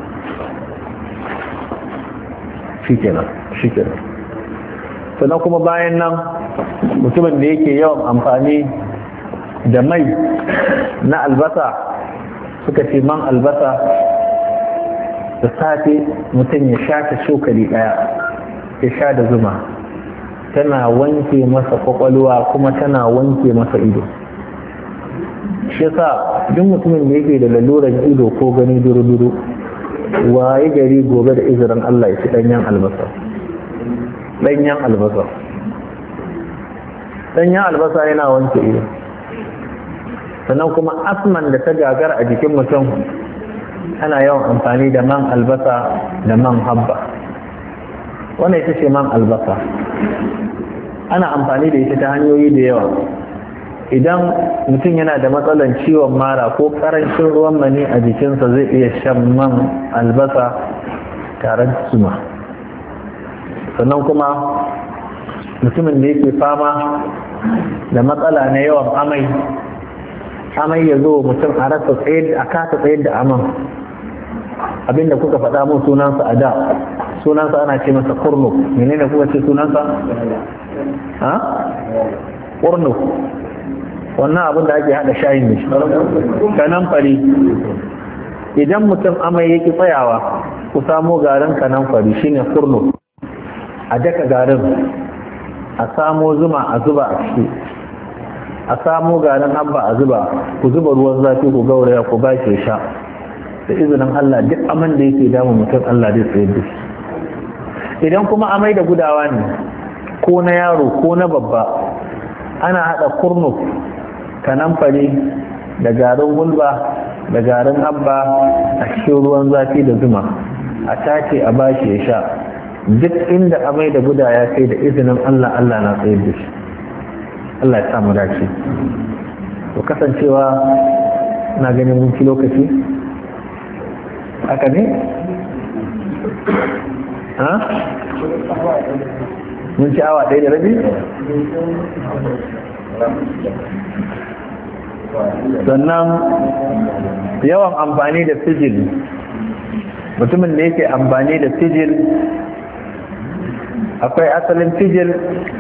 shikenan shikenan sannan kuma bayan nan mutumin da yake yawan amfani da mai na albasa, suka ce man albasa da safe mutum ya sha ta cokali ɗaya ya sha da zuma, tana wanke masa kwakwalwa kuma tana wanke masa ido. Shi yasa duk mutumin da yake da laluran ido ko gani duru-duru, waye gari gobe da izinin Allah ya ci danyen albasa. Danyen albasa. Danyen albasa yana wanke ido. Sannan kuma asman da ta gagar a jikin mutum ana yawan amfani da man albasa da man habba. Wannan ita ce man albasa, ana amfani da ita ta hanyoyi da yawa. Idan mutum yana da matsalan ciwon mara ko karancin ruwan mani a jikinsa zai iya shan man albasa tare da zuma. Sannan kuma mutumin da yake fama da matsala na yawan amai amai ya zo mutum a rasa tsaye a kasa tsayar da aman, abinda kuka faɗa mun sunansa a da, sunansa ana ce masa kurnu. Menene kuka ce sunansa? Ha? Kurnu. Wannan abin da ake hada shayin ne, kanamfari. Idan mutum amai yake tsayawa, ku samo garin kanamfari shine kurnu, a daka garin, a samo zuma a zuba a ciki, a samo garin habba a zuba, ku zuba ruwan zafi ku gauraya ku ba shi sha. Da izinin Allah duk aman da yake damun mutum Allah zai tsayar da shi. Idan kuma amai da gudawa ne, ko na yaro ko na babba, ana hada kurnu, kanamfari da garin gulba da garin habba a cikin ruwan zafi da zuma, a tace a bashi ya sha. Duk inda amai da guda ya kai da izinin Allah, Allah na tsayar da shi. Allah ya samu dace. To kasancewa na ganin mun ci lokaci haka ne? Ha? Mun ci awa ɗaya da rabi? Sannan yawan amfani da sijil, mutumin da yake amfani da sijil, akwai asalin sijil,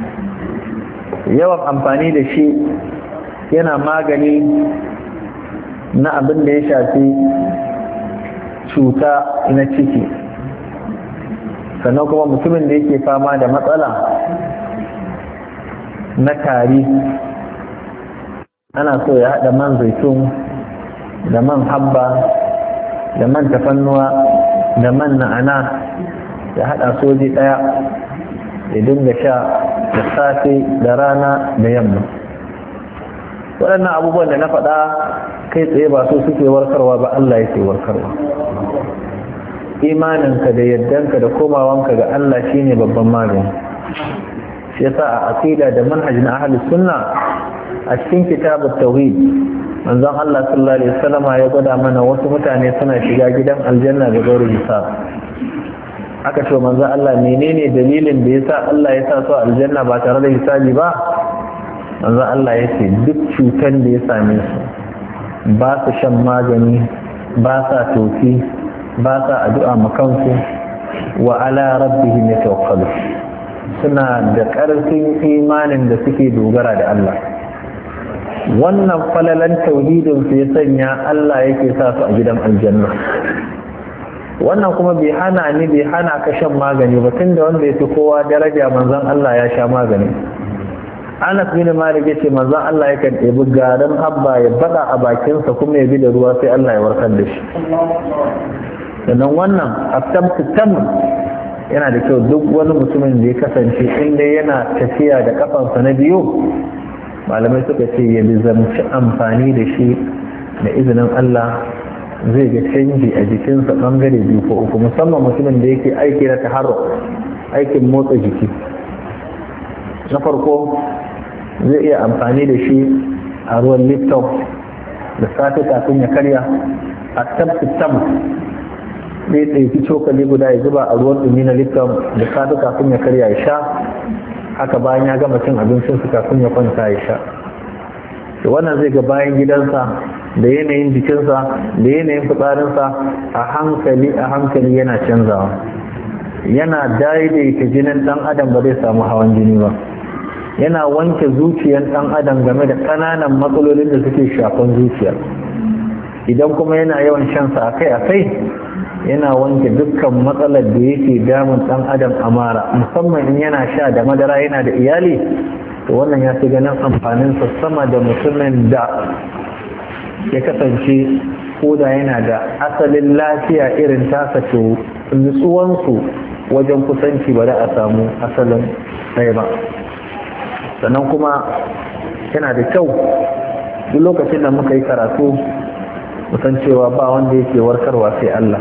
yawan amfani da shi yana magani na abin da ya shafi cuta na ciki. Sannan kuma mutumin da yake fama da matsala na tari, ana so ya haɗa man zaitun da man habba da man tafannuwa da man na'ana, ya haɗa soji ɗaya ya dinga sha da safe da rana da yamma. Waɗannan abubuwan da na faɗa kai tsaye ba su suke warkarwa ba, Allah yake warkarwa. Imaninka da yaddanka da komawanka ga Allah shine babban magani. Shi yasa a aqida da manhajin ahlus sunna a cikin kitabut tauhid manzon Allah sallallahu alaihi wasallam ya gwada mana wasu mutane suna shiga gidan aljanna da gauru hisab. Aka ce manzon Allah menene dalilin da yasa Allah ya sa su aljanna ba tare da hisabi ba? Manzon Allah ya ce duk cutan da ya same su ba su shan magani, ba sa tofi, ba sa addu'a makansu, wa ala rabbihim yatawakkalu, suna da ƙarfin imanin da suke dogara da Allah. Wannan falalan tauhidin su ya sanya Allah yake sa su a gidan aljanna. Wannan kuma bai hana ni bai hana ka shan magani ba, tunda wanda ya fi kowa daraja manzon Allah ya sha magani. Anas bin Malik yace manzon Allah yakan ɗebi garin habba ya bada a bakinsa kuma ya bi da ruwa sai Allah ya warkar da shi. Sannan wannan attam yana da kyau duk wani mutumin da ya kasance inda yana tafiya da kafansa na biyu, malamai suka ce ya bizamci amfani da shi da izinin Allah zai ga canji a jikinsa bangare biyu ko uku, musamman mutumin da yake aiki na taharruk, aikin motsa jiki. Na farko zai iya amfani da shi a ruwan lifton da safe kafin ya karya, a tabbatam zai ɗauki cokali guda ya zuba a ruwan ɗumi na lifton da safe kafin ya karya ya sha, haka bayan ya gama cin abincinsu kafin ya kwanta ya sha. Da wannan zai ga bayan gidansa da yanayin jikinsa da yanayin fitsarinsa a hankali a hankali yana canzawa, yana daidaita jinin ɗan adam ba zai samu hawan jini ba, yana wanke zuciyar ɗan adam game da ƙananan matsalolin da suke shafan zuciya. Idan kuma yana yawan shansa akai-akai, yana wanke dukkan matsalar da yake damun ɗan adam a mara, musamman in yana sha da madara yana da iyali, to wannan ya fi ganin amfaninsa sama da mutumin da ya kasance ko da yana da asalin lafiya irin tasa, to nutsuwansu wajen kusanci ba da a samu asalin ɗaya ba. Sannan kuma yana da kyau duk lokacin da muka yi karatu musan cewa ba wanda yake warkarwa sai Allah.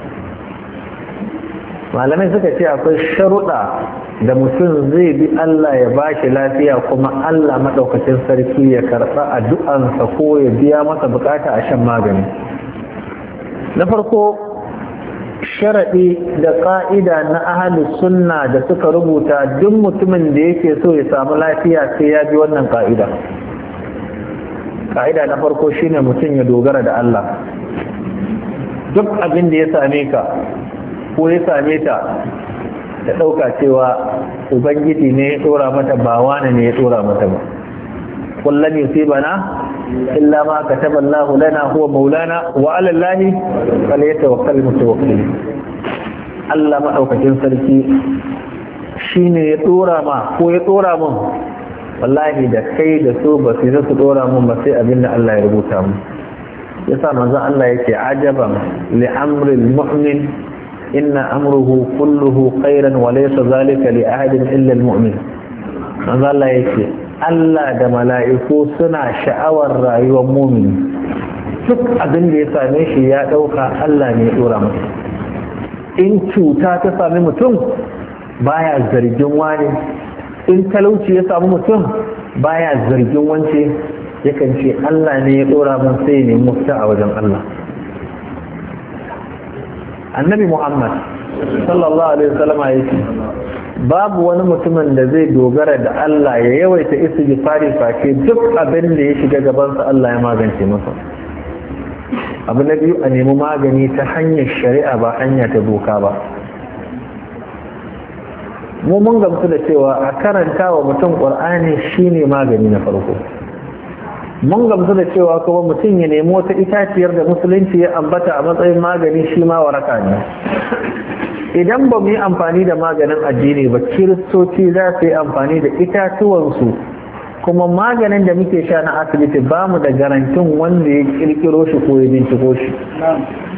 Malamai suka ce akwai sharuɗa da mutum zai bi Allah ya ba shi lafiya kuma Allah maɗaukacin sarki ya karɓa addu'ansa ko ya biya masa bukata a shan magani. Na farko, sharaɗi da ƙa'ida na ahalus sunna da suka rubuta duk mutumin da yake so ya samu lafiya sai ya bi wannan ƙa'ida. Ƙa'ida na farko shine mutum ya dogara da Allah. Duk abin da ya same ka ko ya same ta da ɗauka cewa ubangiji ne ya ɗora mata ba wani ne ya ɗora mata ba. kullum yusibana illa ma kataba Allahu lana huwa maulana wa 'ala Allahi falyatawakkalul mutawakkilun. Allah madaukakin sarki shine ya ɗora ma ko ya ɗora mun, wallahi da kai da su ba su su ɗora mun ba sai abinda Allah ya rubuta mu. Yasa manzon Allah yake ajaban li amril mu'min inna amruhu kulluhu khairan wa laysa zalika li ahadin illa al-mu'min. manzo Allah yake Allah da mala'iku suna sha'awar rayuwar mu'mini. Duk abin da ya same shi ya dauka Allah ne ya dora masa. In cuta ta sami mutum baya zargin wani, in talauci ya samu mutum baya zargin wance, yakan ce Allah ne ya dora mun sai ne mufta a wajen Allah. Annabi Muhammad sallallahu alaihi wasallam yake babu wani mutumin da zai dogara da Allah ya yawaita istighfari face duk abin da ya shiga gabansa Allah ya magance masa. Abu na biyu, a nemi magani ta hanyar shari'a ba hanya ta doka ba. Mu mun gamsu da cewa a karanta wa mutum Qur'ani shine magani na farko. Mun gamsu da cewa kuma mutum ya nemi wata itaciyar da musulunci ya ambata a matsayin magani shi ma waraka ne. Idan ba mu yi amfani da maganin addini ba, kiristoci za su yi amfani da itatuwansu, kuma maganin da muke sha na asibiti ba mu da garantin wanda ya kirkiro shi ko ya binciko shi.